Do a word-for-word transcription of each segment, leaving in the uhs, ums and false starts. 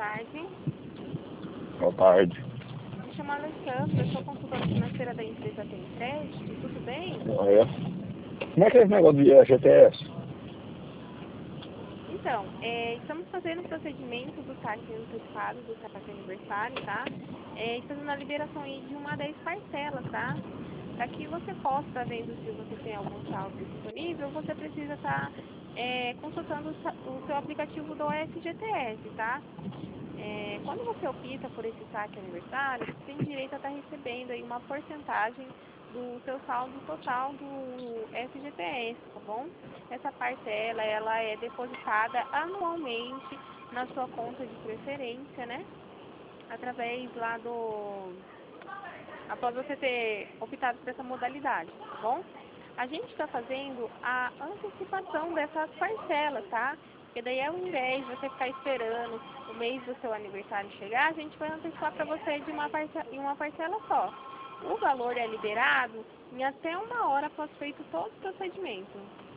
tarde. Boa tarde. Me chamo Alessandra, eu sou consultora financeira da empresa Tem Crédito, tudo bem? É. Como é que é esse negócio de G T S? Então, é, estamos fazendo o procedimento do saque antecipado, do saque aniversário, tá? É, e fazendo a liberação aí de uma das parcelas, tá? Para que você possa estar vendo se você tem algum saldo disponível, você precisa estar é, consultando o sa- o seu aplicativo do S G T S, tá? É, quando você opta por esse saque aniversário, você tem direito a estar recebendo aí uma porcentagem do seu saldo total do S G T S, tá bom? Essa parcela, ela é depositada anualmente na sua conta de preferência, né? Através lá do... Após você ter optado por essa modalidade, tá bom? A gente está fazendo a antecipação dessas parcelas, tá? Porque daí ao invés de você ficar esperando o mês do seu aniversário chegar, a gente vai antecipar para você de uma parcela, em uma parcela só. O valor é liberado em até uma hora após feito todo o procedimento.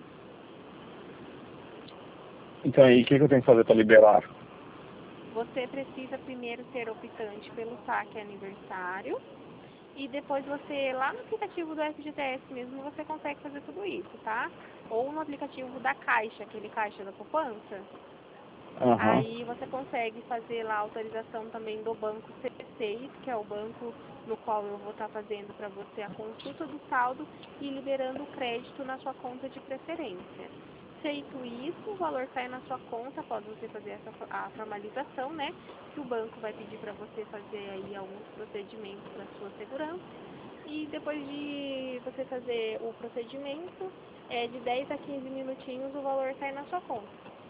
Então aí, o que, que eu tenho que fazer para liberar? Você precisa primeiro ser optante pelo saque aniversário e depois você, lá no aplicativo do F G T S mesmo, você consegue fazer tudo isso, tá? Ou no aplicativo da Caixa, aquele Caixa da Poupança. Aham. Aí você consegue fazer lá a autorização também do banco C seis, que é o banco no qual eu vou estar fazendo para você a consulta do saldo e liberando o crédito na sua conta de preferência. Feito isso, o valor cai na sua conta após você fazer essa, a formalização, né? Que o banco vai pedir para você fazer aí alguns procedimentos para sua segurança. E depois de você fazer o procedimento, é, de dez a quinze minutinhos o valor cai na sua conta.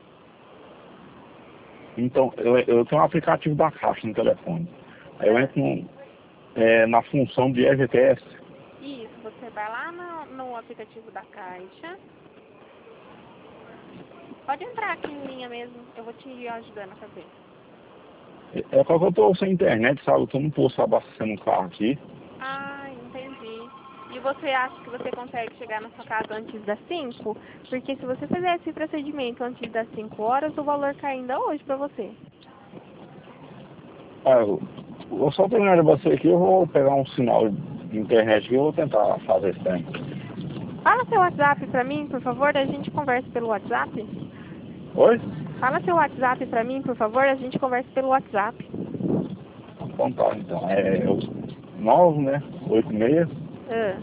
Então, eu, eu tenho um aplicativo da Caixa no telefone. Aí eu entro no, é, na função de G T S. Isso, você vai lá no, no aplicativo da Caixa. Pode entrar aqui em linha mesmo, eu vou te ajudando a fazer. É porque eu tô sem internet, sabe? Eu tô não posso abastecendo um carro aqui. Ah, entendi. E você acha que você consegue chegar na sua casa antes das cinco? Porque se você fizer esse procedimento antes das cinco horas, o valor cai ainda hoje pra você. Ah, eu, eu só terminar de você aqui, eu vou pegar um sinal de internet aqui e eu vou tentar fazer esse trem. Fala seu WhatsApp pra mim, por favor, a gente conversa pelo WhatsApp. Oi? Fala seu WhatsApp pra mim, por favor, a gente conversa pelo WhatsApp. Então tá, então. É o nove, né? oito seis, Ah,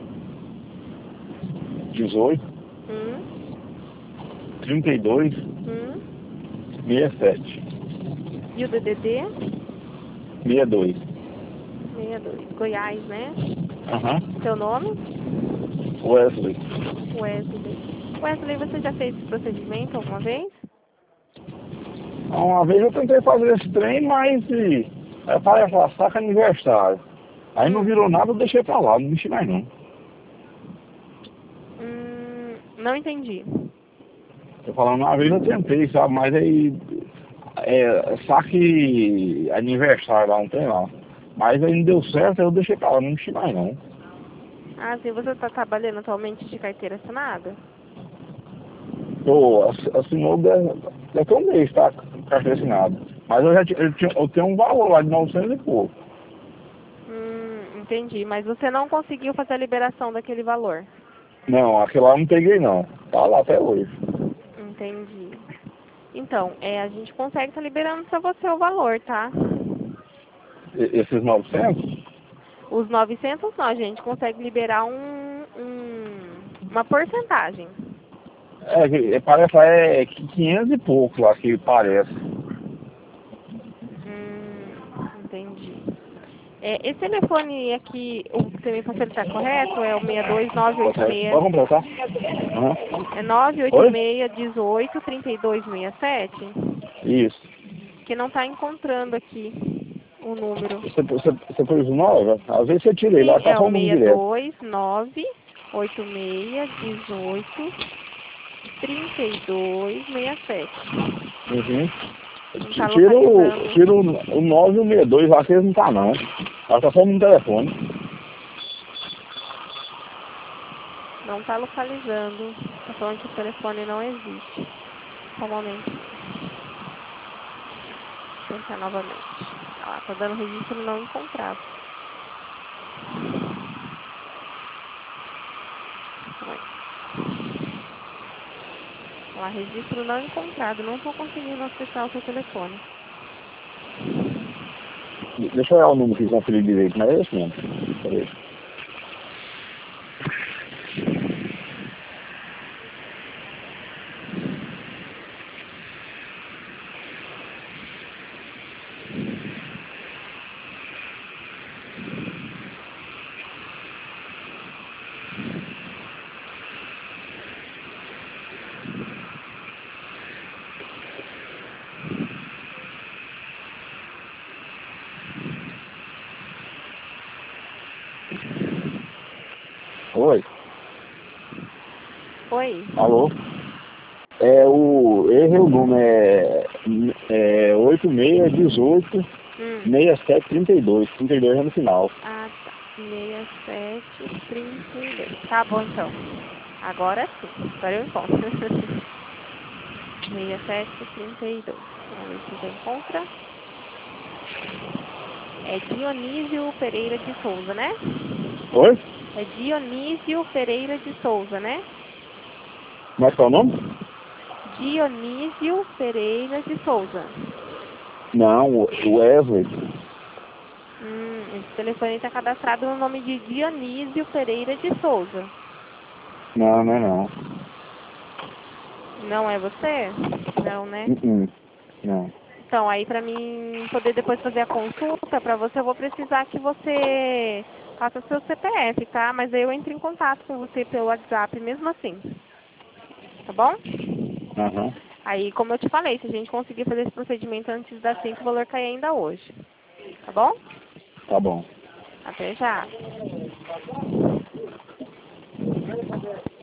dezoito, hum, trinta e dois, hum. sessenta e sete. E o D D D? sessenta e dois. sessenta e dois. Goiás, né? Aham. Seu nome? Wesley. Wesley. Wesley, você já fez esse procedimento alguma vez? Uma vez eu tentei fazer esse trem, mas e, aí parece lá, saca aniversário. Aí não Hum. virou nada, eu deixei pra lá, não mexi mais não. Hum, não entendi. Tô falando, uma vez eu tentei, sabe, mas aí é, saque aniversário lá, não tem lá. Mas aí não deu certo, aí eu deixei pra lá, não mexi mais não. Ah, sim, você está trabalhando atualmente de carteira assinada? Tô, ass- assinou, deve deve ter um mês, tá? Carteira assinada. Mas eu já ti- eu, tinha, eu tenho um valor lá de novecentos e pouco. Hum, entendi. Mas você não conseguiu fazer a liberação daquele valor? Não, aquele lá eu não peguei não. Tá lá até hoje. Entendi. Então, é, a gente consegue estar liberando para você o valor, tá? E- esses novecentos? Os novecentos não, a gente consegue liberar um, um, uma porcentagem. É, que- é, parece lá é quinhentos e pouco lá que parece. Hum, entendi. É, esse telefone aqui, o que você me passou, ele está correto? É o seis dois nove oito Pode seis. pode completar? Aham. É nove oito Oi? seis, um oito, três dois seis sete? Isso. Que não está encontrando aqui o número. Você, você, você pôs o nove? Às vezes você tira ele lá, Sim, tá é só o o número seis direto. dois nove oito seis, um oito, três dois seis sete. Uhum. Não Ti- está Tira o, localizando. tira o, o nove e o sessenta e dois lá que eles não tá não. Lá tá só no telefone. Não está localizando. Está falando que o telefone não existe. Só um momento. tentar novamente. Ah, tá dando registro não encontrado. Oi. Lá, registro não encontrado. Não tô conseguindo acessar o seu telefone. Deixa eu olhar o número que eles conferir direito, mas é esse mesmo. Peraí. Oi. Oi. Alô? É o. Esse é o número, é, é oito seis um oito, Hum. seis sete três dois. trinta e dois é no final. Ah, tá. seis sete trinta e dois. Tá bom, então. Agora sim. Agora eu encontro. seis sete trinta e dois. Vamos ver se já encontra. É Dionísio Pereira de Souza, né? Oi? É Dionísio Pereira de Souza, né? Mas qual é o nome? Dionísio Pereira de Souza. Não, o Wesley. Hum, esse telefone está cadastrado no nome de Dionísio Pereira de Souza. Não, não é não. Não é você? Não, né? Uh -uh. Não. Então, aí para mim poder depois fazer a consulta para você, eu vou precisar que você faça seu C P F, tá? Mas aí eu entro em contato com você pelo WhatsApp mesmo assim. Tá bom? Aham. Aí, como eu te falei, se a gente conseguir fazer esse procedimento antes das cinco, o valor cai ainda hoje. Tá bom? Tá bom. Até já.